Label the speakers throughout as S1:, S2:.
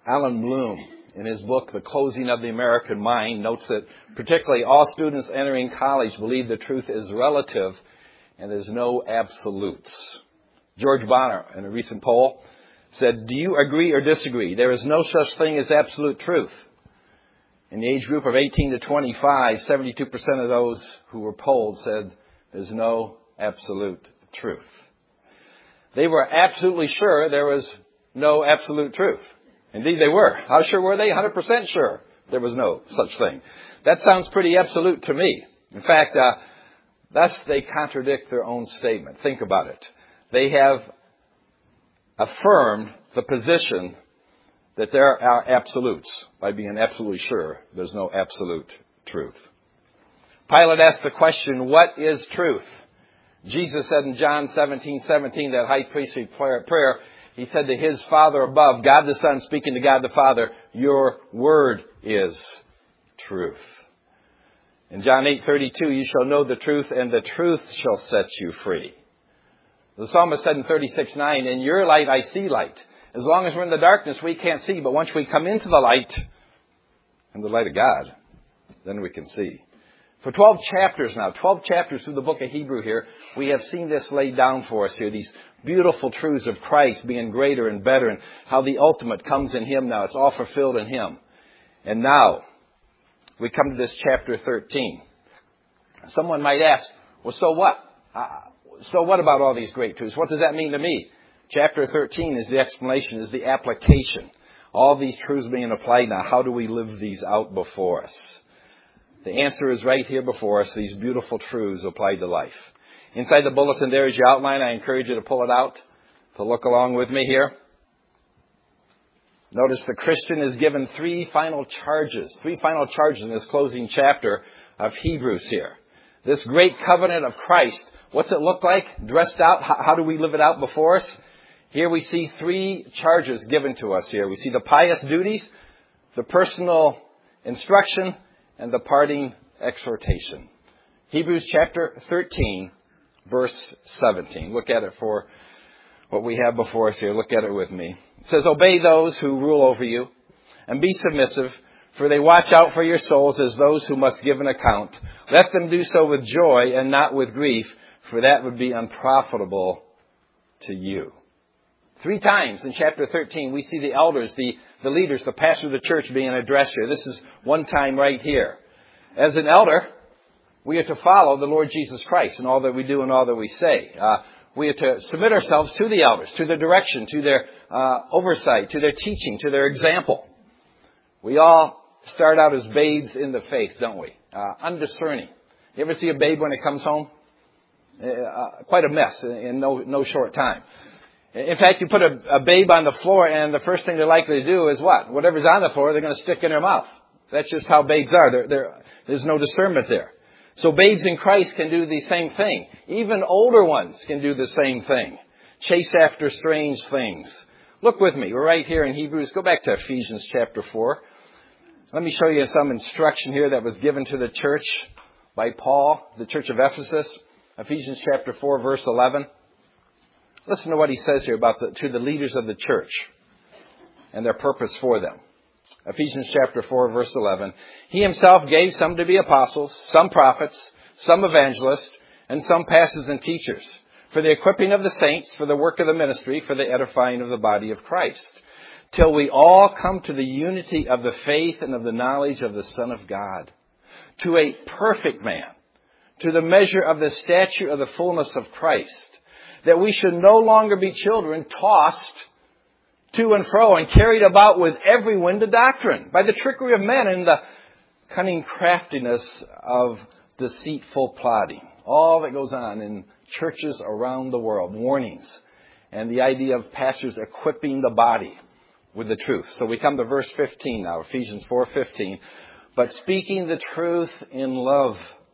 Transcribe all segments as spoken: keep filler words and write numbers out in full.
S1: Alan Bloom, in his book, The Closing of the American Mind, notes that particularly all students entering college believe the truth is relative and there's no absolutes. George Bonner, in a recent poll, said, "Do you agree or disagree? There is no such thing as absolute truth." In the age group of eighteen to twenty-five, seventy-two percent of those who were polled said there's no absolute truth. They were absolutely sure there was no absolute truth. Indeed, they were. How sure were they? one hundred percent sure there was no such thing. That sounds pretty absolute to me. In fact, uh, thus they contradict their own statement. Think about it. They have affirmed the position that there are absolutes by being absolutely sure there's no absolute truth. Pilate asked the question, what is truth? Jesus said in John seventeen seventeen, that high priestly prayer, he said to his Father above, God the Son speaking to God the Father, your word is truth. In John eight thirty-two, you shall know the truth, and the truth shall set you free. The psalmist said in thirty-six nine, in your light I see light. As long as we're in the darkness, we can't see. But once we come into the light, in the light of God, then we can see. For twelve chapters now, twelve chapters through the book of Hebrew here, we have seen this laid down for us here. These beautiful truths of Christ being greater and better, and how the ultimate comes in Him now. It's all fulfilled in Him. And now, we come to this chapter thirteen. Someone might ask, well, so what? Uh, so what about all these great truths? What does that mean to me? Chapter thirteen is the explanation, is the application. All these truths being applied now. How do we live these out before us? The answer is right here before us, these beautiful truths applied to life. Inside the bulletin there is your outline. I encourage you to pull it out, to look along with me here. Notice the Christian is given three final charges, three final charges in this closing chapter of Hebrews here. This great covenant of Christ, what's it look like? Dressed out? How, how do we live it out before us? Here we see three charges given to us here. We see the pious duties, the personal instruction, and the parting exhortation. Hebrews chapter thirteen, verse seventeen. Look at it for what we have before us here. Look at it with me. It says, obey those who rule over you, and be submissive, for they watch out for your souls as those who must give an account. Let them do so with joy and not with grief, for that would be unprofitable to you. Three times in chapter thirteen, we see the elders, the, the leaders, the pastor of the church being addressed here. This is one time right here. As an elder, we are to follow the Lord Jesus Christ in all that we do and all that we say. Uh, we are to submit ourselves to the elders, to their direction, to their uh, oversight, to their teaching, to their example. We all start out as babes in the faith, don't we? Uh, undiscerning. You ever see a babe when it comes home? Uh, quite a mess in, in no, no short time. In fact, you put a, a babe on the floor, and the first thing they're likely to do is what? Whatever's on the floor, they're going to stick in their mouth. That's just how babes are. They're, they're, there's no discernment there. So babes in Christ can do the same thing. Even older ones can do the same thing. Chase after strange things. Look with me. We're right here in Hebrews. Go back to Ephesians chapter four. Let me show you some instruction here that was given to the church by Paul, the church of Ephesus. Ephesians chapter four, verse eleven. Listen to what he says here about the, to the leaders of the church and their purpose for them. Ephesians chapter four, verse eleven. He himself gave some to be apostles, some prophets, some evangelists, and some pastors and teachers, for the equipping of the saints, for the work of the ministry, for the edifying of the body of Christ, till we all come to the unity of the faith and of the knowledge of the Son of God, to a perfect man, to the measure of the stature of the fullness of Christ, that we should no longer be children tossed to and fro and carried about with every wind of doctrine, by the trickery of men and the cunning craftiness of deceitful plotting. All that goes on in churches around the world, warnings, and the idea of pastors equipping the body with the truth. So we come to verse fifteen now, Ephesians four fifteen. But speaking the truth in love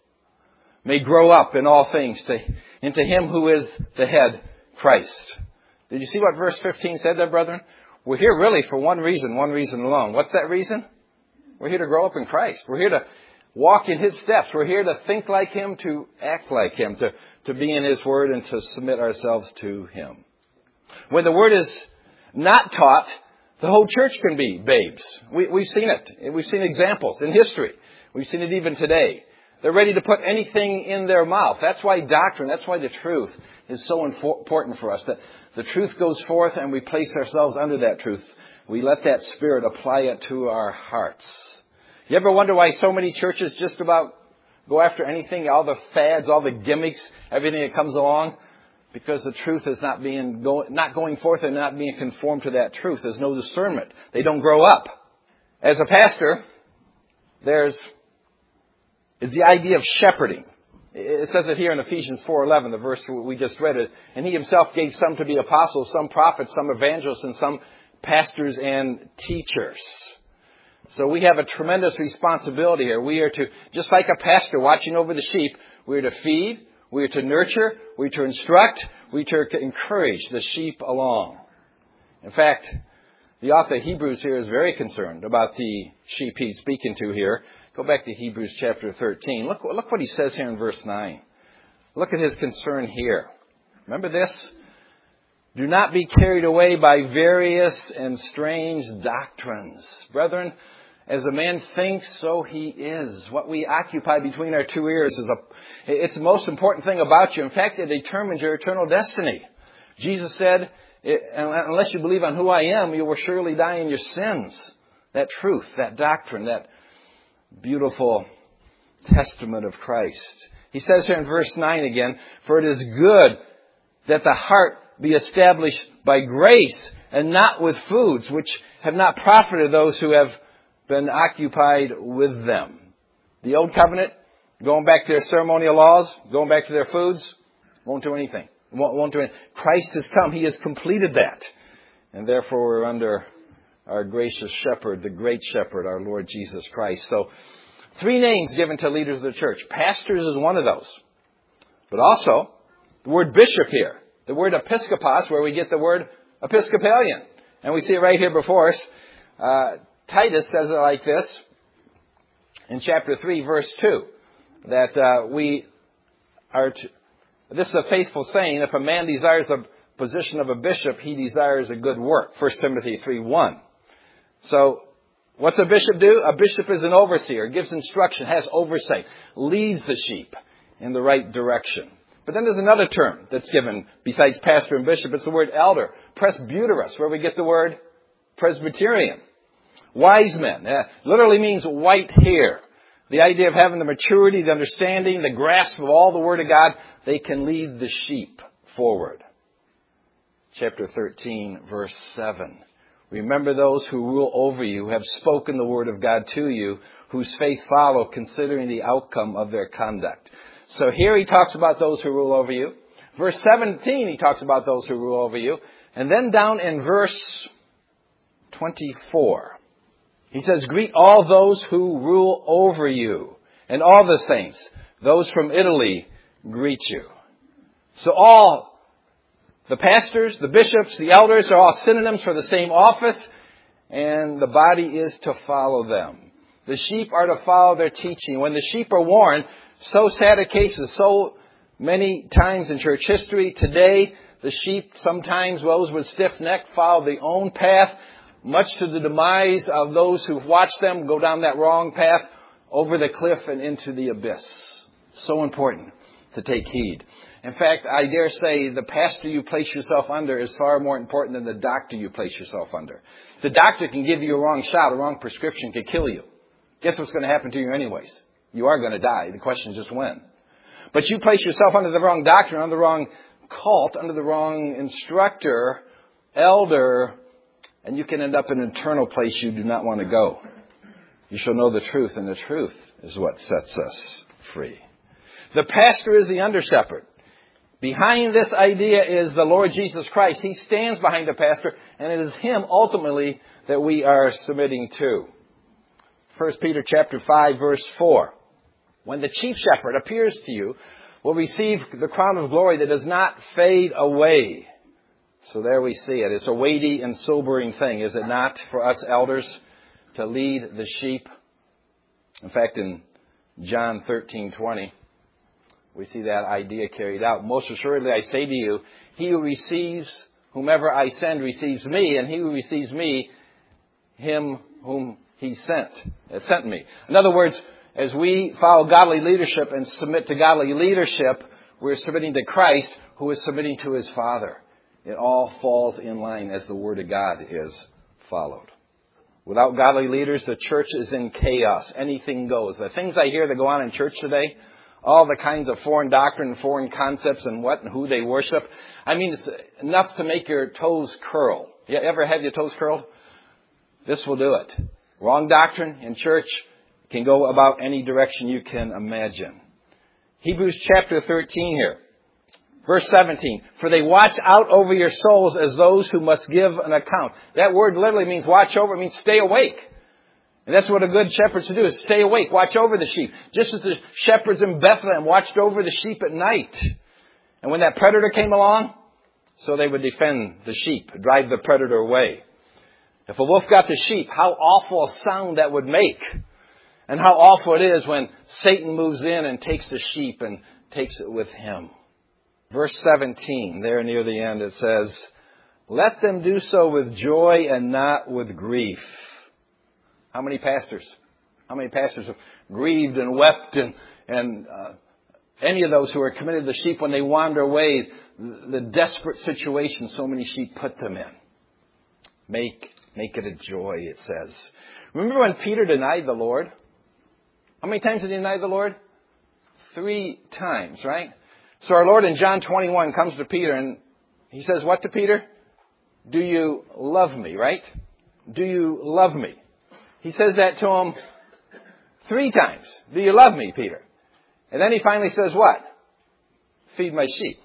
S1: may grow up in all things to, into Him who is the head, Christ. Did you see what verse fifteen said there, brethren? We're here really for one reason, one reason alone. What's that reason? We're here to grow up in Christ. We're here to walk in His steps. We're here to think like Him, to act like Him, to, to be in His Word, and to submit ourselves to Him. When the Word is not taught, The whole church can be babes. We, we've seen it. We've seen examples in history. We've seen it even today. They're ready to put anything in their mouth. That's why doctrine, that's why the truth is so important for us. That the truth goes forth and we place ourselves under that truth. We let that Spirit apply it to our hearts. You ever wonder why so many churches just about go after anything, all the fads, all the gimmicks, everything that comes along? Because the truth is not being go, not going forth and not being conformed to that truth. There's no discernment. They don't grow up. As a pastor, there's is the idea of shepherding. It says it here in Ephesians four eleven, the verse we just read it. And he himself gave some to be apostles, some prophets, some evangelists, and some pastors and teachers. So we have a tremendous responsibility here. We are to, just like a pastor watching over the sheep, we are to feed, we are to nurture, we are to instruct, we are to encourage the sheep along. In fact, the author of Hebrews here is very concerned about the sheep he's speaking to here. Go back to Hebrews chapter thirteen. Look, look what he says here in verse nine. Look at his concern here. Remember this? Do not be carried away by various and strange doctrines. Brethren, as a man thinks, so he is. What we occupy between our two ears is a, it's the most important thing about you. In fact, it determines your eternal destiny. Jesus said, unless you believe on who I am, you will surely die in your sins. That truth, that doctrine, that beautiful testament of Christ. He says here in verse nine again, for it is good that the heart be established by grace and not with foods which have not profited those who have been occupied with them. The old covenant, going back to their ceremonial laws, going back to their foods, won't do anything. Won't, won't do anything. Christ has come. He has completed that. And therefore we're under our gracious shepherd, the great shepherd, our Lord Jesus Christ. So, three names given to leaders of the church. Pastors is one of those. But also, the word bishop here. The word episkopos, where we get the word Episcopalian. And we see it right here before us. Uh, Titus says it like this in chapter three, verse two. That uh, we are... To, this is a faithful saying. If a man desires the position of a bishop, he desires a good work. First Timothy three one. So, what's a bishop do? A bishop is an overseer, gives instruction, has oversight, leads the sheep in the right direction. But then there's another term that's given besides pastor and bishop. It's the word elder. Presbyteros, where we get the word Presbyterian. Wise men. Uh, literally means white hair. The idea of having the maturity, the understanding, the grasp of all the Word of God. They can lead the sheep forward. Chapter thirteen, verse seven. Remember those who rule over you, who have spoken the word of God to you, whose faith follow, considering the outcome of their conduct. So here he talks about those who rule over you. Verse seventeen, he talks about those who rule over you. And then down in verse twenty-four, he says, greet all those who rule over you, and all the saints. Those from Italy greet you. So all the pastors, the bishops, the elders are all synonyms for the same office, and the body is to follow them. The sheep are to follow their teaching. When the sheep are warned, so sad a case is so many times in church history. Today, the sheep, sometimes those with stiff neck, follow their own path, much to the demise of those who've watched them go down that wrong path over the cliff and into the abyss. So important to take heed. In fact, I dare say the pastor you place yourself under is far more important than the doctor you place yourself under. The doctor can give you a wrong shot, a wrong prescription, can kill you. Guess what's going to happen to you anyways? You are going to die. The question is just when. But you place yourself under the wrong doctor, under the wrong cult, under the wrong instructor, elder, and you can end up in an eternal place you do not want to go. You shall know the truth, and the truth is what sets us free. The pastor is the under-shepherd. Behind this idea is the Lord Jesus Christ. He stands behind the pastor, and it is Him ultimately that we are submitting to. First Peter chapter five, verse four. When the chief shepherd appears to you, will receive the crown of glory that does not fade away. So there we see it. It's a weighty and sobering thing, is it not, for us elders to lead the sheep? In fact, in John thirteen twenty, we see that idea carried out. Most assuredly, I say to you, he who receives whomever I send receives me, and he who receives me him whom he sent, uh, sent me. In other words, as we follow godly leadership and submit to godly leadership, we're submitting to Christ, who is submitting to his Father. It all falls in line as the Word of God is followed. Without godly leaders, the church is in chaos. Anything goes. The things I hear that go on in church today, all the kinds of foreign doctrine and foreign concepts and what and who they worship. I mean, it's enough to make your toes curl. You ever have your toes curled? This will do it. Wrong doctrine in church can go about any direction you can imagine. Hebrews chapter thirteen here. Verse seventeen, for they watch out over your souls as those who must give an account. That word literally means watch over. It means stay awake. And that's what a good shepherd should do, is stay awake, watch over the sheep. Just as the shepherds in Bethlehem watched over the sheep at night. And when that predator came along, so they would defend the sheep, drive the predator away. If a wolf got the sheep, how awful a sound that would make. And how awful it is when Satan moves in and takes the sheep and takes it with him. Verse seventeen, there near the end, it says, let them do so with joy and not with grief. How many pastors? How many pastors have grieved and wept and, and uh, any of those who are committed to the sheep when they wander away, the desperate situation so many sheep put them in. Make, make it a joy, it says. Remember when Peter denied the Lord? How many times did he deny the Lord? Three times, right? So our Lord in John twenty-one comes to Peter and he says what to Peter? Do you love me, right? Do you love me? He says that to him three times. Do you love me, Peter? And then he finally says what? Feed my sheep.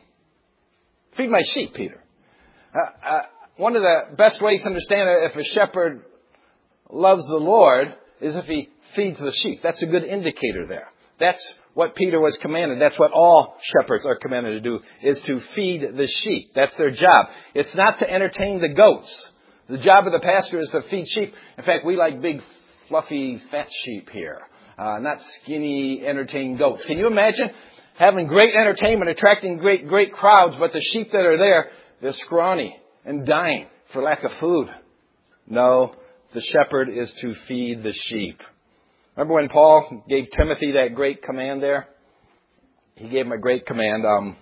S1: Feed my sheep, Peter. Uh, uh, one of the best ways to understand if a shepherd loves the Lord is if he feeds the sheep. That's a good indicator there. That's what Peter was commanded. That's what all shepherds are commanded to do, is to feed the sheep. That's their job. It's not to entertain the goats. The job of the pastor is to feed sheep. In fact, we like big, fluffy, fat sheep here, uh, not skinny, entertaining goats. Can you imagine having great entertainment, attracting great, great crowds, but the sheep that are there, they're scrawny and dying for lack of food? No, the shepherd is to feed the sheep. Remember when Paul gave Timothy that great command there? He gave him a great command. Um,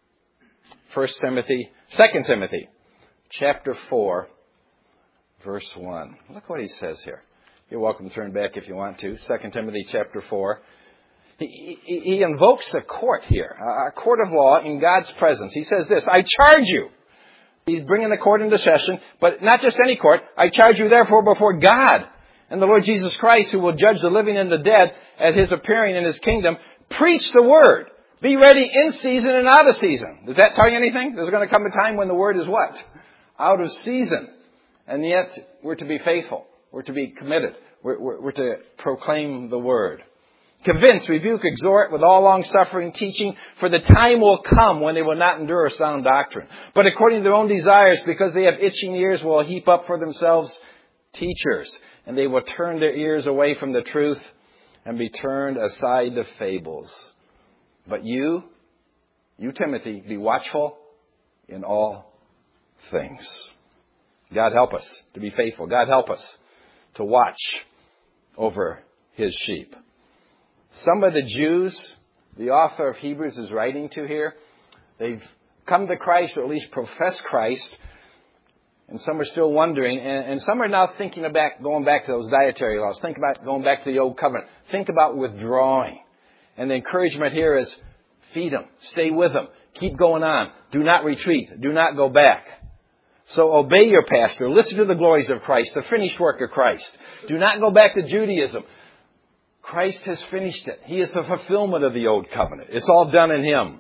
S1: First Timothy, Second Timothy, chapter four, verse one. Look what he says here. You're welcome to turn back if you want to. Second Timothy, chapter four. He, he, he invokes a court here, a court of law in God's presence. He says this, I charge you. He's bringing the court into session, but not just any court. I charge you therefore before God and the Lord Jesus Christ, who will judge the living and the dead at his appearing in his kingdom. Preach the word. Be ready in season and out of season. Does that tell you anything? There's going to come a time when the word is what? Out of season. And yet we're to be faithful. We're to be committed. We're, we're, we're to proclaim the word. Convince, rebuke, exhort with all long-suffering teaching, for the time will come when they will not endure sound doctrine. But according to their own desires, because they have itching ears, will heap up for themselves teachers. And they will turn their ears away from the truth and be turned aside to fables. But you, you Timothy, be watchful in all things. God help us to be faithful. God help us to watch over his sheep. Some of the Jews, the author of Hebrews is writing to here, they've come to Christ, or at least profess Christ, and some are still wondering, and, and some are now thinking about going back to those dietary laws. Think about going back to the old covenant. Think about withdrawing. And the encouragement here is feed them, stay with them, keep going on. Do not retreat. Do not go back. So obey your pastor. Listen to the glories of Christ, the finished work of Christ. Do not go back to Judaism. Christ has finished it. He is the fulfillment of the old covenant. It's all done in him.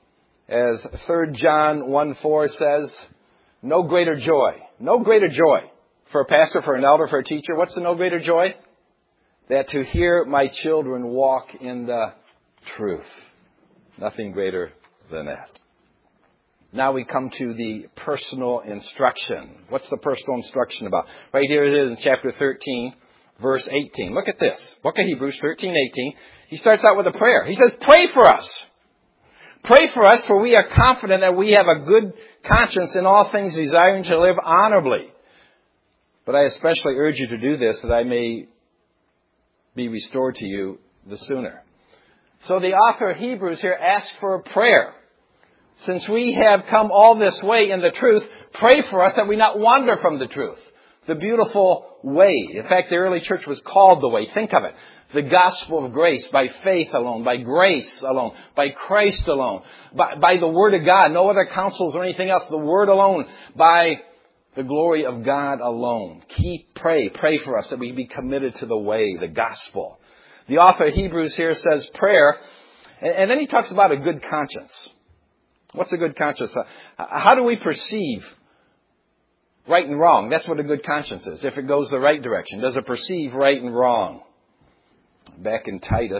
S1: As Third John one four says, no greater joy, no greater joy for a pastor, for an elder, for a teacher. What's the no greater joy? That to hear my children walk in the truth. Nothing greater than that. Now we come to the personal instruction. What's the personal instruction about? Right here it is in chapter thirteen, verse eighteen. Look at this. Book of Hebrews thirteen eighteen. He starts out with a prayer. He says, pray for us. Pray for us, for we are confident that we have a good conscience in all things, desiring to live honorably. But I especially urge you to do this that I may be restored to you the sooner. So the author of Hebrews here asks for a prayer. Since we have come all this way in the truth, pray for us that we not wander from the truth. The beautiful way. In fact, the early church was called the way. Think of it. The gospel of grace, by faith alone, by grace alone, by Christ alone, by, by the Word of God, no other counsels or anything else, the Word alone, by the glory of God alone. Keep, pray, pray for us that we be committed to the way, the gospel. The author of Hebrews here says prayer, and, and then he talks about a good conscience. What's a good conscience? Uh, how do we perceive right and wrong? That's what a good conscience is. If it goes the right direction, does it perceive right and wrong? Back in Titus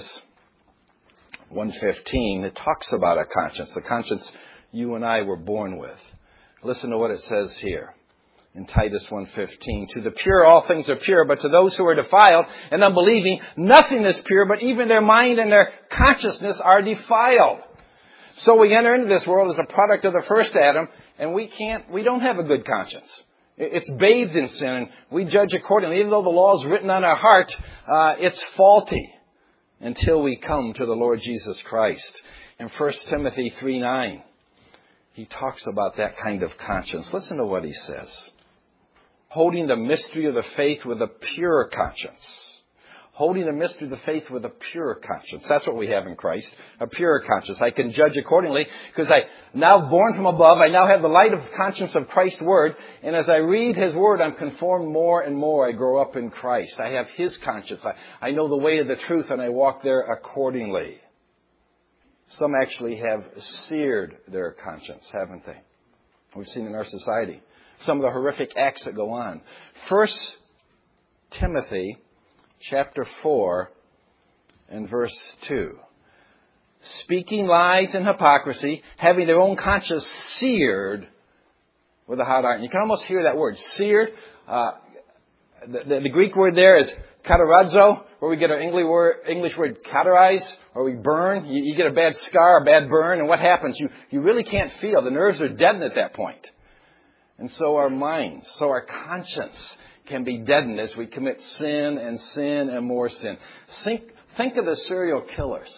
S1: one fifteen, it talks about a conscience, the conscience you and I were born with. Listen to what it says here in Titus one fifteen. To the pure all things are pure, but to those who are defiled and unbelieving, nothing is pure, but even their mind and their consciousness are defiled. So we enter into this world as a product of the first Adam, and we can't, we don't have a good conscience. It's bathed in sin, and we judge accordingly. Even though the law is written on our heart, uh, it's faulty until we come to the Lord Jesus Christ. In First Timothy three nine, he talks about that kind of conscience. Listen to what he says. Holding the mystery of the faith with a pure conscience. Holding the mystery of the faith with a pure conscience. That's what we have in Christ, a pure conscience. I can judge accordingly because I now born from above. I now have the light of conscience of Christ's Word. And as I read His Word, I'm conformed more and more. I grow up in Christ. I have His conscience. I, I know the way of the truth and I walk there accordingly. Some actually have seared their conscience, haven't they? We've seen in our society some of the horrific acts that go on. First Timothy chapter four and verse two. Speaking lies and hypocrisy, having their own conscience seared with a hot iron. You can almost hear that word, seared. Uh, the, the, the Greek word there is katarazo, where we get our English word, English word cauterize, or we burn. You, you get a bad scar, a bad burn, and what happens? You, you really can't feel. The nerves are deadened at that point. And so our minds, so our conscience can be deadened as we commit sin and sin and more sin. Think, think of the serial killers.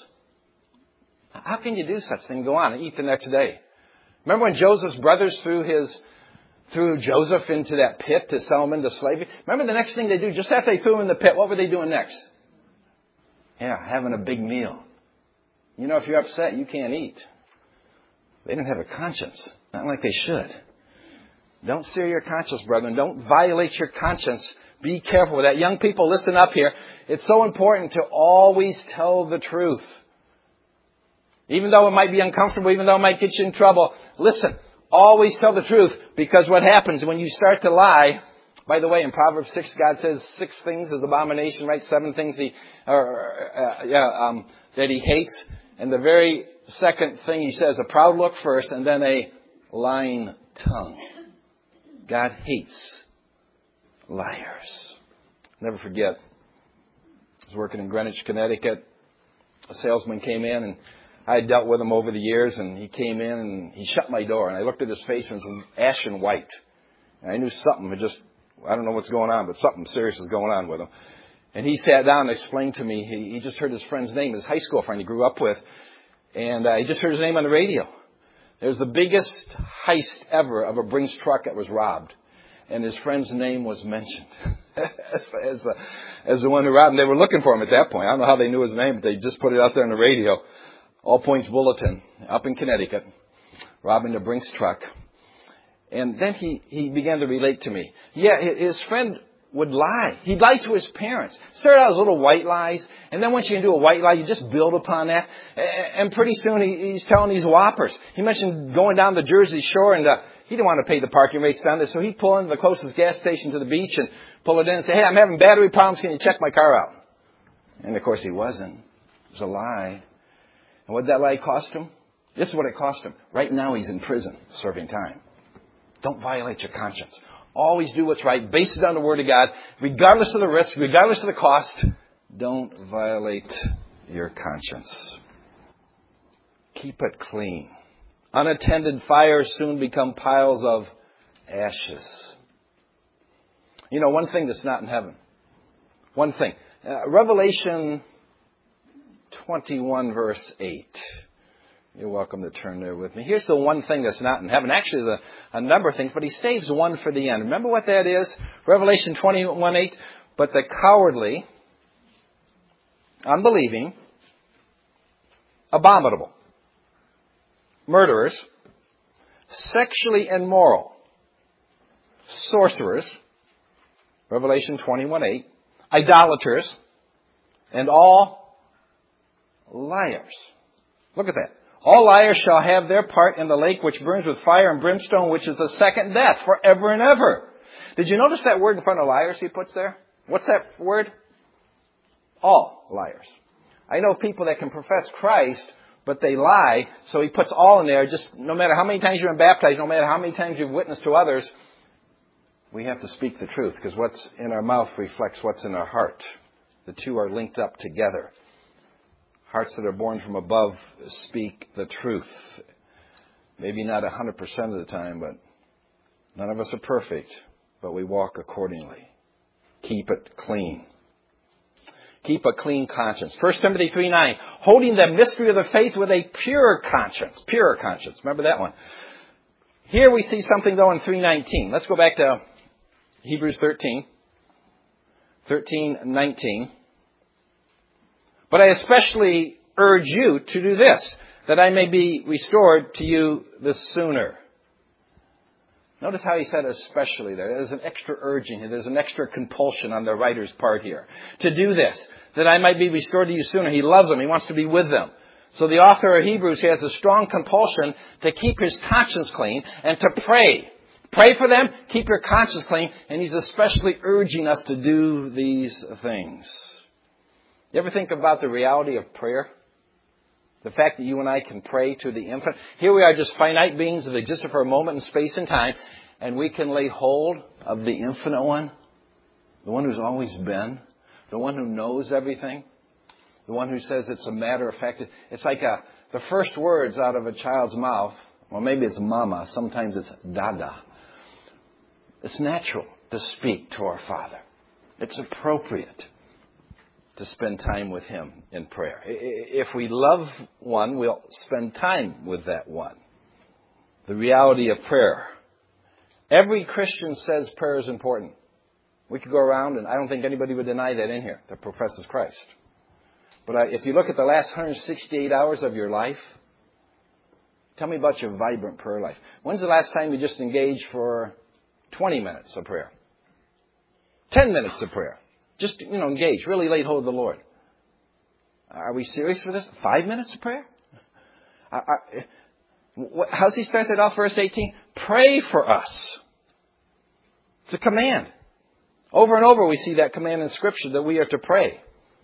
S1: How can you do such thing? Go on and eat the next day. Remember when Joseph's brothers threw his threw Joseph into that pit to sell him into slavery? Remember the next thing they do, just after they threw him in the pit, what were they doing next? Yeah, having a big meal. You know, if you're upset, you can't eat. They didn't have a conscience. Not like they should. Don't sear your conscience, brethren. Don't violate your conscience. Be careful with that. Young people, listen up here. It's so important to always tell the truth. Even though it might be uncomfortable, even though it might get you in trouble, listen. Always tell the truth, because what happens when you start to lie, by the way, in Proverbs six, God says six things is abomination, right? Seven things he, or, uh, yeah, um, that he hates. And the very second thing he says, a proud look first, and then a lying tongue. God hates liars. Never forget, I was working in Greenwich, Connecticut. A salesman came in, and I had dealt with him over the years, and he came in and he shut my door, and I looked at his face and it was ashen white. And I knew something had just, I don't know what's going on, but something serious is going on with him. And he sat down and explained to me, he, he just heard his friend's name, his high school friend he grew up with, and uh, he just heard his name on the radio. It was the biggest heist ever of a Brinks truck that was robbed. And his friend's name was mentioned as, as, the, as the one who robbed him. They were looking for him at that point. I don't know how they knew his name, but they just put it out there on the radio. All Points Bulletin, up in Connecticut, robbing the Brinks truck. And then he, he began to relate to me. Yeah, his friend would lie. He'd lie to his parents. Started out as little white lies. And then once you can do a white lie, you just build upon that. And pretty soon he, he's telling these whoppers. He mentioned going down the Jersey Shore, and uh, he didn't want to pay the parking rates down there. So he'd pull into the closest gas station to the beach and pull it in and say, hey, I'm having battery problems. Can you check my car out? And of course he wasn't. It was a lie. And what did that lie cost him? This is what it cost him. Right now he's in prison serving time. Don't violate your conscience. Always do what's right, based it on the Word of God, regardless of the risk, regardless of the cost. Don't violate your conscience. Keep it clean. Unattended fires soon become piles of ashes. You know, one thing that's not in heaven. One thing. Uh, Revelation twenty-one, verse eight. You're welcome to turn there with me. Here's the one thing that's not in heaven. Actually, there's a, a number of things, but he saves one for the end. Remember what that is? Revelation twenty-one, eight. But the cowardly, unbelieving, abominable, murderers, sexually immoral, sorcerers, Revelation twenty-one, eight, idolaters, and all liars. Look at that. All liars shall have their part in the lake which burns with fire and brimstone, which is the second death, forever and ever. Did you notice that word in front of liars he puts there? What's that word? All liars. I know people that can profess Christ, but they lie, so he puts all in there. Just no matter how many times you've been baptized, no matter how many times you've witnessed to others, we have to speak the truth, because what's in our mouth reflects what's in our heart. The two are linked up together. Hearts that are born from above speak the truth. Maybe not one hundred percent of the time, but none of us are perfect, but we walk accordingly. Keep it clean. Keep a clean conscience. First Timothy three nine, holding the mystery of the faith with a pure conscience. Pure conscience. Remember that one. Here we see something, though, in three nineteen. Let's go back to Hebrews thirteen. thirteen nineteen. But I especially urge you to do this, that I may be restored to you the sooner. Notice how he said especially there. There's an extra urging here. There's an extra compulsion on the writer's part here. To do this, that I might be restored to you sooner. He loves them. He wants to be with them. So the author of Hebrews has a strong compulsion to keep his conscience clean and to pray. Pray for them, keep your conscience clean, and he's especially urging us to do these things. You ever think about the reality of prayer? The fact that you and I can pray to the infinite. Here we are, just finite beings that existed for a moment in space and time, and we can lay hold of the infinite one, the one who's always been, the one who knows everything, the one who says it's a matter of fact. It's like a, the first words out of a child's mouth, well, maybe it's mama, sometimes it's dada. It's natural to speak to our Father. It's appropriate to spend time with Him in prayer. If we love one, we'll spend time with that one. The reality of prayer. Every Christian says prayer is important. We could go around, and I don't think anybody would deny that in here that professes Christ. But if you look at the last one hundred sixty-eight hours of your life, tell me about your vibrant prayer life. When's the last time you just engaged for twenty minutes of prayer? ten minutes of prayer. Just, you know, engage. Really laid hold of the Lord. Are we serious for this? Five minutes of prayer? I, I, what, how's he start that off, verse eighteen? Pray for us. It's a command. Over and over we see that command in Scripture that we are to pray.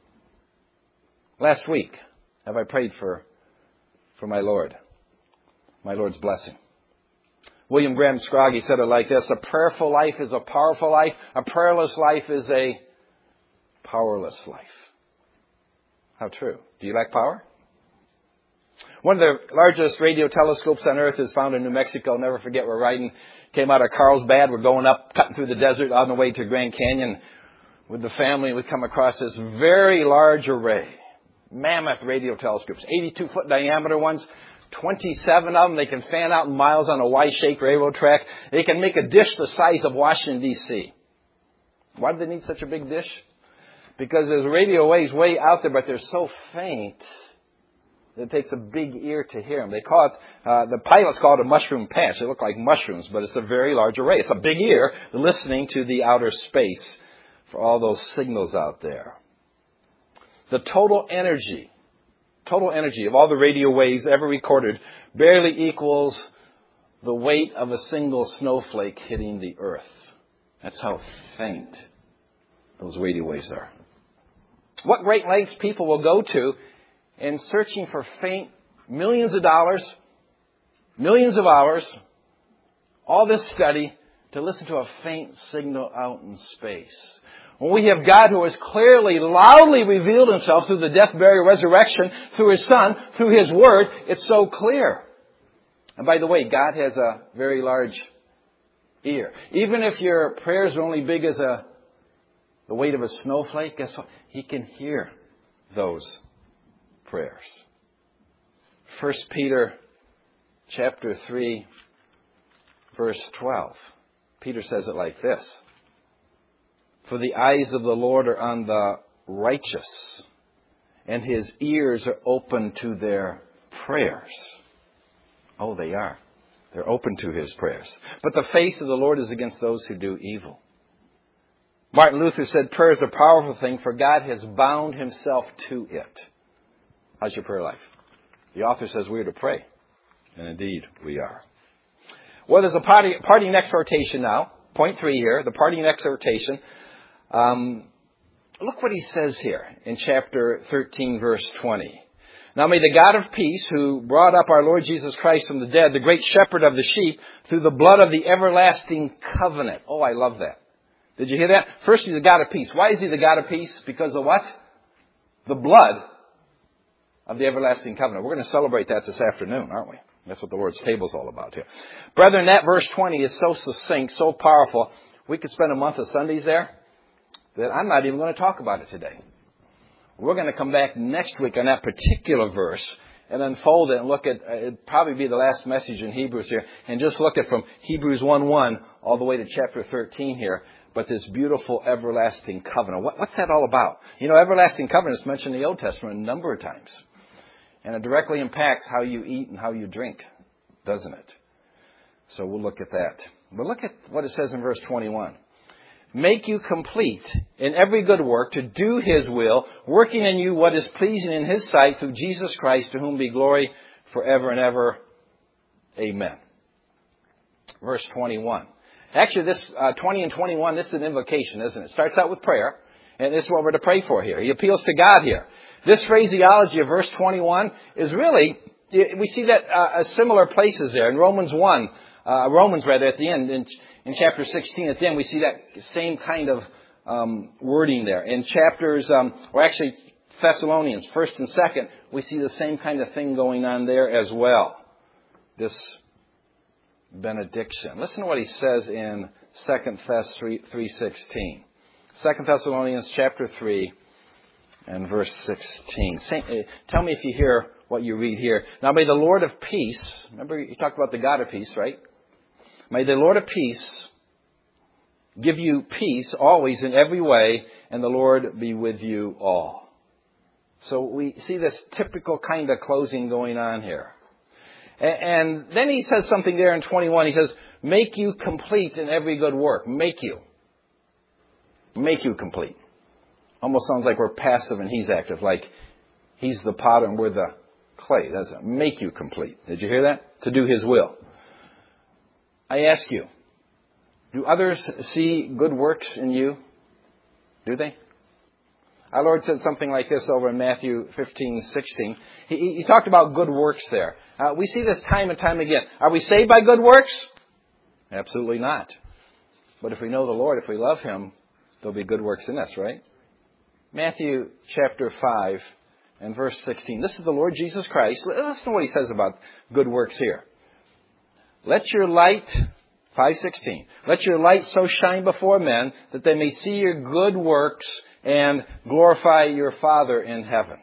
S1: Last week, have I prayed for, for my Lord? My Lord's blessing. William Graham Scroggie said it like this: a prayerful life is a powerful life. A prayerless life is a powerless life. How true. Do you like power? One of the largest radio telescopes on Earth is found in New Mexico. I'll never forget, we're riding, came out of Carlsbad. We're going up, cutting through the desert on the way to Grand Canyon with the family. We come across this very large array. Mammoth radio telescopes. eighty-two foot diameter ones. twenty-seven of them. They can fan out miles on a Y-shaped railroad track. They can make a dish the size of Washington, D C Why do they need such a big dish? Because there's radio waves way out there, but they're so faint that it takes a big ear to hear them. They call it, uh, the pilots call it a mushroom patch. They look like mushrooms, but it's a very large array. It's a big ear listening to the outer space for all those signals out there. The total energy, total energy of all the radio waves ever recorded barely equals the weight of a single snowflake hitting the earth. That's how faint those radio waves are. What great lengths people will go to in searching for faint millions of dollars, millions of hours, all this study to listen to a faint signal out in space. When we have God who has clearly, loudly revealed Himself through the death, burial, resurrection, through His Son, through His Word, it's so clear. And by the way, God has a very large ear. Even if your prayers are only big as a the weight of a snowflake, guess what? He can hear those prayers. First Peter chapter three, verse twelve. Peter says it like this. For the eyes of the Lord are on the righteous, and His ears are open to their prayers. Oh, they are. They're open to His prayers. But the face of the Lord is against those who do evil. Martin Luther said, prayer is a powerful thing, for God has bound Himself to it. How's your prayer life? The author says we're to pray. And indeed, we are. Well, there's a party, parting exhortation now. Point three here, the parting exhortation. Um, look what he says here in chapter thirteen, verse twenty. Now may the God of peace, who brought up our Lord Jesus Christ from the dead, the great shepherd of the sheep, through the blood of the everlasting covenant. Oh, I love that. Did you hear that? First, He's the God of peace. Why is He the God of peace? Because of what? The blood of the everlasting covenant. We're going to celebrate that this afternoon, aren't we? That's what the Lord's table is all about here. Brethren, that verse twenty is so succinct, so powerful. We could spend a month of Sundays there that I'm not even going to talk about it today. We're going to come back next week on that particular verse and unfold it and look at, it'd probably be the last message in Hebrews here, and just look at from Hebrews one one all the way to chapter thirteen here. But this beautiful everlasting covenant. What, what's that all about? You know, everlasting covenant is mentioned in the Old Testament a number of times. And it directly impacts how you eat and how you drink, doesn't it? So we'll look at that. But look at what it says in verse twenty-one. Make you complete in every good work to do His will, working in you what is pleasing in His sight through Jesus Christ, to whom be glory forever and ever. Amen. Verse twenty-one. Actually, this uh, twenty and twenty-one, this is an invocation, isn't it? It starts out with prayer, and this is what we're to pray for here. He appeals to God here. This phraseology of verse twenty-one is really, we see that uh, similar places there. In Romans one, uh, Romans rather, at the end, in, in chapter sixteen, at the end, we see that same kind of um, wording there. In chapters, um, or actually Thessalonians, first and second, we see the same kind of thing going on there as well. This benediction. Listen to what he says in Second Thess three sixteen. Second Thessalonians chapter three and verse sixteen. Tell me if you hear what you read here. Now may the Lord of peace, remember you talked about the God of peace, right? May the Lord of peace give you peace always in every way, and the Lord be with you all. So we see this typical kind of closing going on here. And then he says something there in twenty-one. He says, make you complete in every good work. Make you. Make you complete. Almost sounds like we're passive and He's active. Like He's the potter and we're the clay. Doesn't it? Make you complete. Did you hear that? To do His will. I ask you, do others see good works in you? Do they? Our Lord said something like this over in Matthew fifteen sixteen. He, he talked about good works there. Uh, we see this time and time again. Are we saved by good works? Absolutely not. But if we know the Lord, if we love Him, there'll be good works in us, right? Matthew chapter five and verse sixteen. This is the Lord Jesus Christ. Listen to what He says about good works here. Let your light, five sixteen, let your light so shine before men that they may see your good works and glorify your Father in heaven.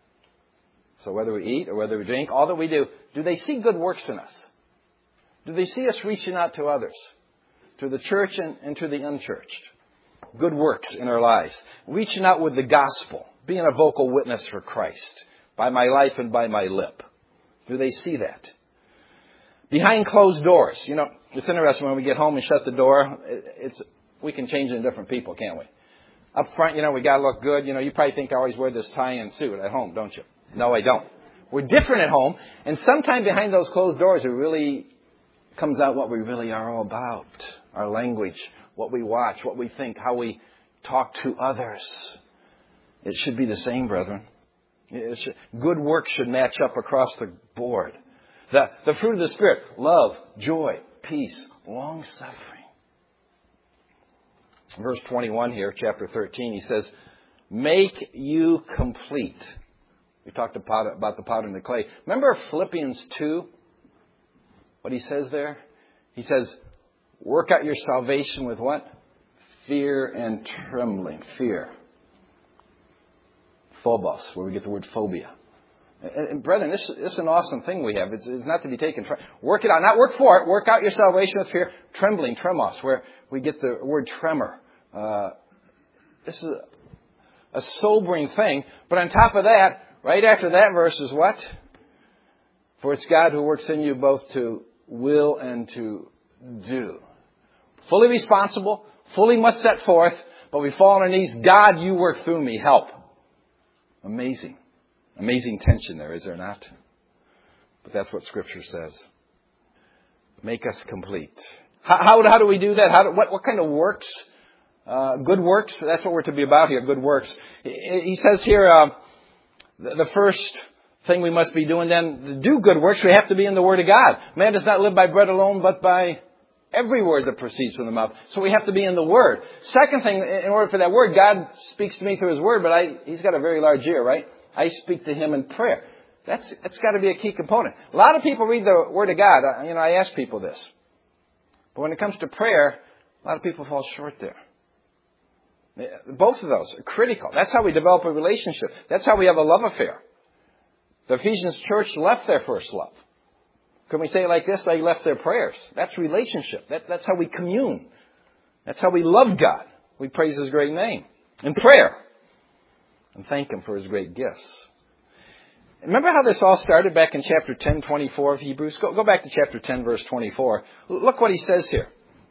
S1: So whether we eat or whether we drink, all that we do, do they see good works in us? Do they see us reaching out to others, to the church and, and to the unchurched? Good works in our lives. Reaching out with the gospel, being a vocal witness for Christ by my life and by my lip. Do they see that? Behind closed doors. You know, it's interesting when we get home and shut the door, it's we can change into different people, can't we? Up front, you know, we got to look good. You know, you probably think I always wear this tie and suit at home, don't you? No, I don't. We're different at home. And sometimes behind those closed doors, it really comes out what we really are all about. Our language, what we watch, what we think, how we talk to others. It should be the same, brethren. It should, good work should match up across the board. The, the fruit of the Spirit, love, joy, peace, long-suffering. Verse twenty-one here, chapter thirteen, he says, make you complete. We talked about, about the powder and the clay. Remember Philippians two? What he says there? He says, Work out your salvation with what? Fear and trembling. Fear. Phobos, where we get the word phobia. And, and brethren, this, this is an awesome thing we have. It's, it's not to be taken. Work it out. Not work for it. Work out your salvation with fear. Trembling, tremos, where we get the word tremor. Uh, this is a, a sobering thing. But on top of that, right after that verse is what? For it's God who works in you both to will and to do. Fully responsible, fully must set forth, but we fall on our knees. God, you work through me. Help. Amazing. Amazing tension there, is there not? But that's what Scripture says. Make us complete. How, how, how do we do that? How do, what, what kind of works? Uh, good works. That's what we're to be about here, good works. He, he says here, uh, the, the first thing we must be doing then, to do good works, we have to be in the Word of God. Man does not live by bread alone, but by every word that proceeds from the mouth. So we have to be in the Word. Second thing, in order for that Word, God speaks to me through His Word, but I, He's got a very large ear, right? I speak to Him in prayer. That's, that's got to be a key component. A lot of people read the Word of God. I, you know, I ask people this. But when it comes to prayer, a lot of people fall short there. Both of those are critical. That's how we develop a relationship. That's how we have a love affair. The Ephesians church left their first love. Can we say it like this? They left their prayers. That's relationship. That, that's how we commune. That's how we love God. We praise His great name in prayer and thank Him for His great gifts. Remember how this all started back in chapter ten, twenty-four of Hebrews? Go, go back to chapter ten, verse twenty-four. Look what he says here.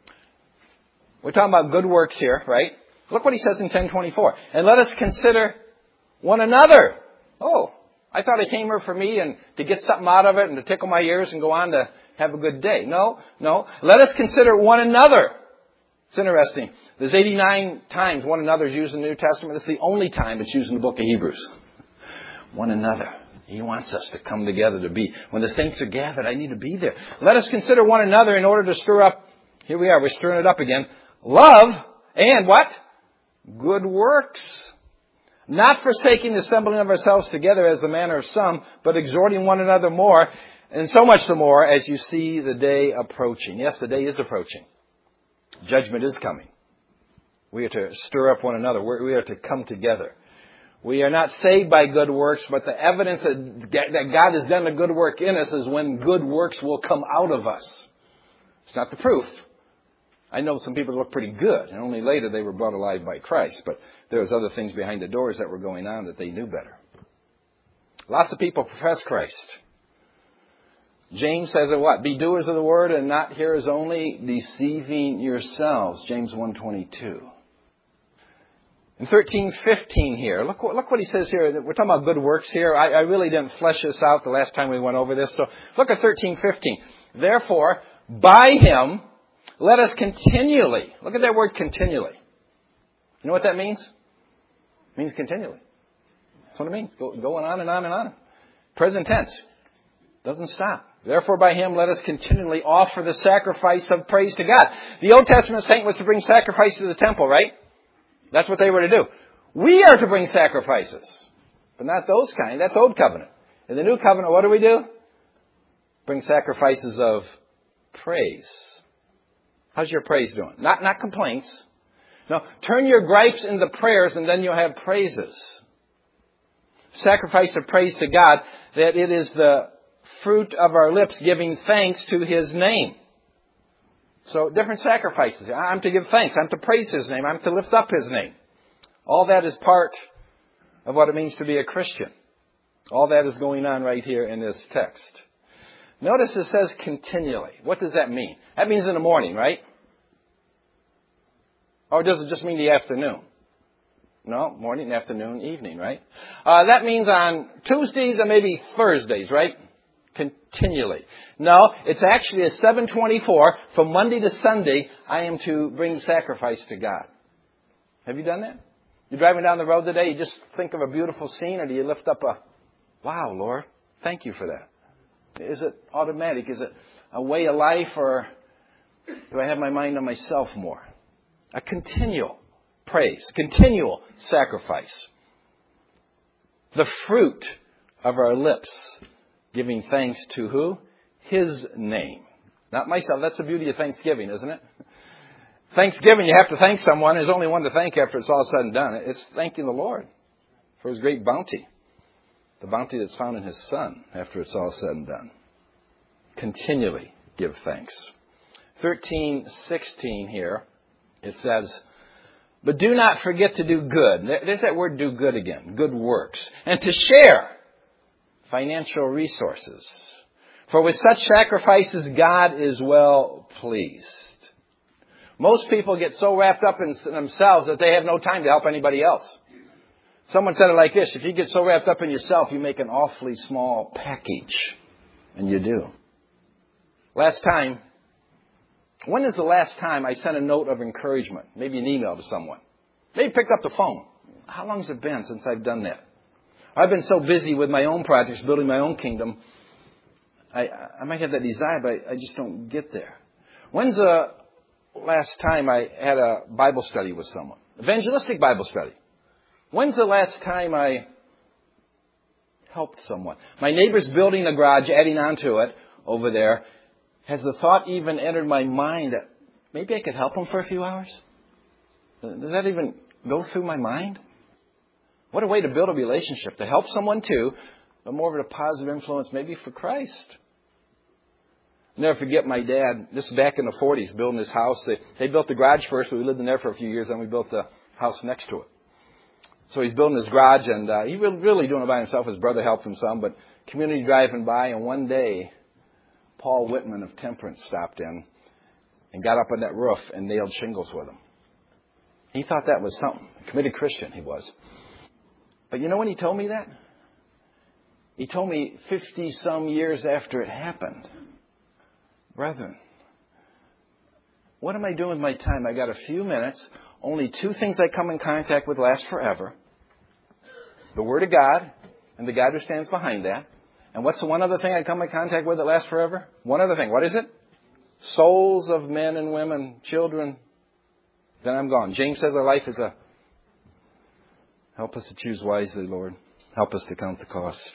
S1: We're talking about good works here, right? Look what he says in ten twenty-four. And let us consider one another. Oh, I thought it came here for me and to get something out of it and to tickle my ears and go on to have a good day. No, no. Let us consider one another. It's interesting. There's eighty-nine times one another is used in the New Testament. It's the only time it's used in the book of Hebrews. One another. He wants us to come together to be. When the saints are gathered, I need to be there. Let us consider one another in order to stir up. Here we are. We're stirring it up again. Love and what? Good works. Not forsaking the assembling of ourselves together as the manner of some, but exhorting one another more, and so much the more as you see the day approaching. Yes, the day is approaching. Judgment is coming. We are to stir up one another. We are to come together. We are not saved by good works, but the evidence that God has done a good work in us is when good works will come out of us. It's not the proof. I know some people look pretty good, and only later they were brought alive by Christ. But there was other things behind the doors that were going on that they knew better. Lots of people profess Christ. James says it what? Be doers of the word and not hearers only, deceiving yourselves. James one twenty-two. In thirteen fifteen here, look, look what he says here. We're talking about good works here. I, I really didn't flesh this out the last time we went over this. So look at thirteen fifteen. Therefore, by Him, let us continually, look at that word continually. You know what that means? It means continually. That's what it means. Go, going on and on and on. Present tense. Doesn't stop. Therefore, by Him, let us continually offer the sacrifice of praise to God. The Old Testament saint was to bring sacrifice to the temple, right? That's what they were to do. We are to bring sacrifices. But not those kind. That's Old Covenant. In the New Covenant, what do we do? Bring sacrifices of praise. How's your praise doing? Not, not complaints. No, turn your gripes into prayers and then you'll have praises. Sacrifice of praise to God, that it is the fruit of our lips giving thanks to His name. So different sacrifices. I'm to give thanks. I'm to praise His name. I'm to lift up His name. All that is part of what it means to be a Christian. All that is going on right here in this text. Notice it says continually. What does that mean? That means in the morning, right? Or does it just mean the afternoon? No, morning, afternoon, evening, right? Uh, that means on Tuesdays and maybe Thursdays, right? Continually. No, it's actually a seven twenty-four. From Monday to Sunday, I am to bring sacrifice to God. Have you done that? You're driving down the road today, you just think of a beautiful scene, or do you lift up a, wow, Lord, thank you for that? Is it automatic? Is it a way of life, or do I have my mind on myself more? A continual praise, continual sacrifice. The fruit of our lips, giving thanks to who? His name. Not myself. That's the beauty of Thanksgiving, isn't it? Thanksgiving, you have to thank someone. There's only one to thank after it's all said and done. It's thanking the Lord for His great bounty. The bounty that's found in His Son after it's all said and done. Continually give thanks. thirteen sixteen here, it says, but do not forget to do good. There's that word do good again. Good works. And to share financial resources. For with such sacrifices, God is well pleased. Most people get so wrapped up in themselves that they have no time to help anybody else. Someone said it like this: if you get so wrapped up in yourself, you make an awfully small package. And you do. Last time, when is the last time I sent a note of encouragement? Maybe an email to someone. Maybe picked up the phone. How long has it been since I've done that? I've been so busy with my own projects, building my own kingdom. I, I might have that desire, but I, I just don't get there. When's the last time I had a Bible study with someone? Evangelistic Bible study. When's the last time I helped someone? My neighbor's building a garage, adding on to it over there. Has the thought even entered my mind that maybe I could help him for a few hours? Does that even go through my mind? What a way to build a relationship, to help someone too, but more of a positive influence maybe for Christ. I'll never forget my dad. This is back in the forties, building this house. They, they built the garage first, but we lived in there for a few years, then we built the house next to it. So he's building his garage, and uh, he was really doing it by himself. His brother helped him some, but community driving by, and one day, Paul Whitman of Temperance stopped in and got up on that roof and nailed shingles with him. He thought that was something. A committed Christian he was. But you know when he told me that? He told me fifty-some years after it happened. Brethren, what am I doing with my time? I got a few minutes. Only two things I come in contact with last forever. The Word of God and the God who stands behind that. And what's the one other thing I come in contact with that lasts forever? One other thing. What is it? Souls of men and women, children. Then I'm gone. James says our life is a... Help us to choose wisely, Lord. Help us to count the cost.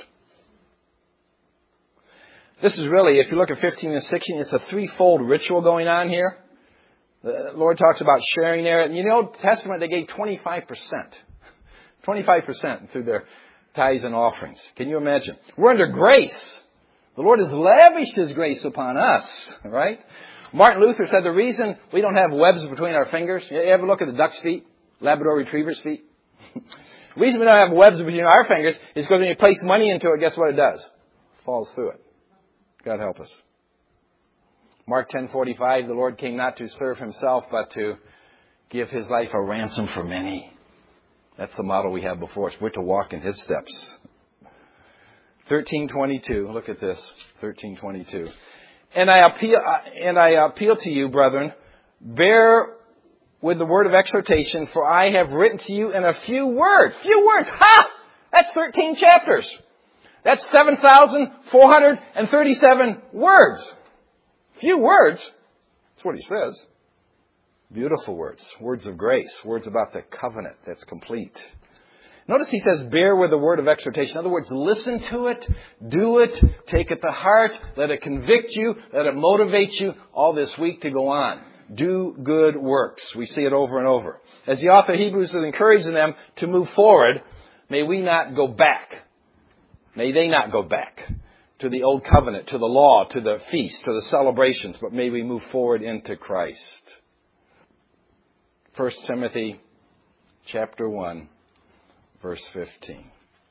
S1: This is really, if you look at fifteen and sixteen, it's a threefold ritual going on here. The Lord talks about sharing there. In the Old Testament, they gave twenty-five percent. twenty-five percent through their tithes and offerings. Can you imagine? We're under grace. The Lord has lavished His grace upon us, right? Martin Luther said the reason we don't have webs between our fingers, you ever look at the duck's feet, Labrador Retriever's feet? The reason we don't have webs between our fingers is because when you place money into it, guess what it does? It falls through it. God help us. Mark ten forty-five, the Lord came not to serve Himself, but to give His life a ransom for many. That's the model we have before us. We're to walk in His steps. thirteen twenty-two, look at this. thirteen twenty-two. And I appeal, and I appeal to you, brethren, bear with the word of exhortation, for I have written to you in a few words. Few words. Ha! That's thirteen chapters. That's seven thousand four hundred thirty-seven words. Few words. That's what he says. Beautiful words. Words of grace. Words about the covenant that's complete. Notice he says, bear with the word of exhortation. In other words, listen to it, do it, take it to heart, let it convict you, let it motivate you all this week to go on. Do good works. We see it over and over. As the author of Hebrews is encouraging them to move forward, may we not go back. May they not go back to the old covenant, to the law, to the feast, to the celebrations, but may we move forward into Christ. First Timothy chapter one, verse fifteen.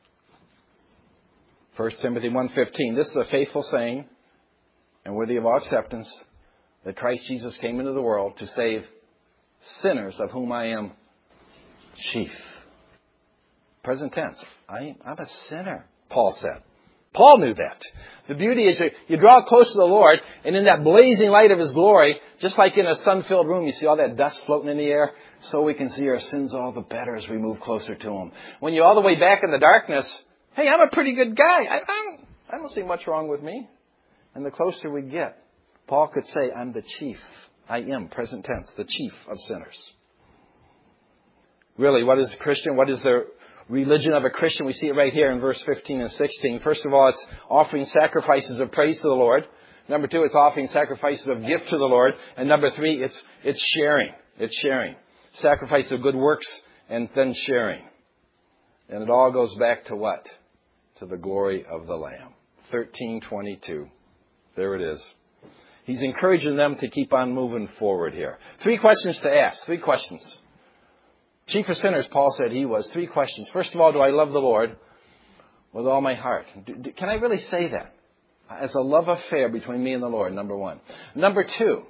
S1: First Timothy one fifteen. This is a faithful saying and worthy of all acceptance, that Christ Jesus came into the world to save sinners, of whom I am chief. Present tense. I, I'm a sinner, Paul said. Paul knew that. The beauty is that you draw close to the Lord, and in that blazing light of His glory, just like in a sun-filled room, you see all that dust floating in the air, so we can see our sins all the better as we move closer to Him. When you're all the way back in the darkness, hey, I'm a pretty good guy. I, I'm, I don't see much wrong with me. And the closer we get, Paul could say, I'm the chief. I am, present tense, the chief of sinners. Really, what is a Christian? What is the religion of a Christian? We see it right here in verse fifteen and sixteen. First of all, it's offering sacrifices of praise to the Lord. Number two, it's offering sacrifices of gift to the Lord. And number three, it's it's sharing. It's sharing. Sacrifice of good works and then sharing. And it all goes back to what? To the glory of the Lamb. thirteen twenty-two. There it is. He's encouraging them to keep on moving forward here. Three questions to ask. Three questions. Chief of sinners, Paul said he was. Three questions. First of all, do I love the Lord with all my heart? Do, do, can I really say that? As a love affair between me and the Lord, number one. Number two,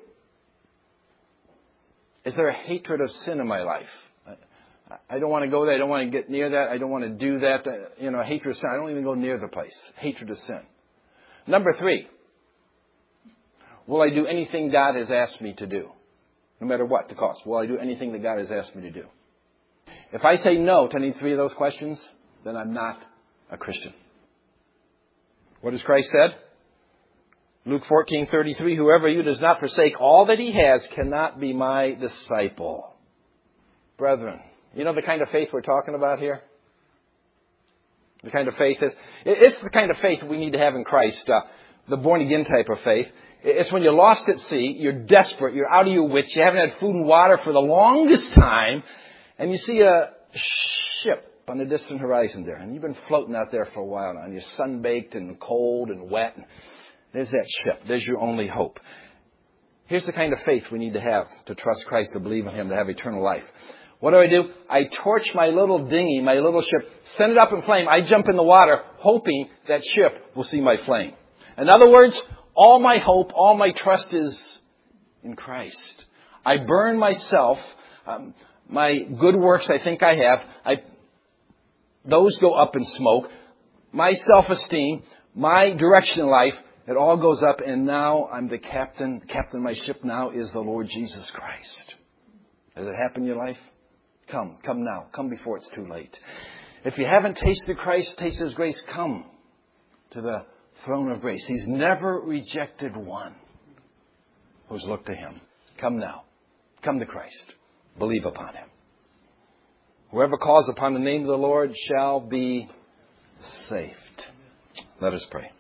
S1: is there a hatred of sin in my life? I, I don't want to go there. I don't want to get near that. I don't want to do that. Uh, you know, hatred of sin. I don't even go near the place. Hatred of sin. Number three, will I do anything God has asked me to do? No matter what the cost. Will I do anything that God has asked me to do? If I say no to any three of those questions, then I'm not a Christian. What has Christ said? Luke fourteen thirty-three, whoever you does not forsake all that he has cannot be my disciple. Brethren, you know the kind of faith we're talking about here? The kind of faith is, it's the kind of faith we need to have in Christ, uh, the born again type of faith. It's when you're lost at sea, you're desperate, you're out of your wits, you haven't had food and water for the longest time, and you see a ship on the distant horizon there, and you've been floating out there for a while now, and you're sun-baked and cold and wet. There's that ship. There's your only hope. Here's the kind of faith we need to have to trust Christ, to believe in Him, to have eternal life. What do I do? I torch my little dinghy, my little ship, send it up in flame. I jump in the water, hoping that ship will see my flame. In other words, all my hope, all my trust is in Christ. I burn myself. Um, my good works I think I have, I, those go up in smoke. My self-esteem, my direction in life, it all goes up, and now I'm the captain. The captain of my ship now is the Lord Jesus Christ. Has it happened in your life? Come, come now. Come before it's too late. If you haven't tasted Christ, taste His grace, come to the throne of grace. He's never rejected one who's looked to Him. Come now. Come to Christ. Believe upon Him. Whoever calls upon the name of the Lord shall be saved. Let us pray.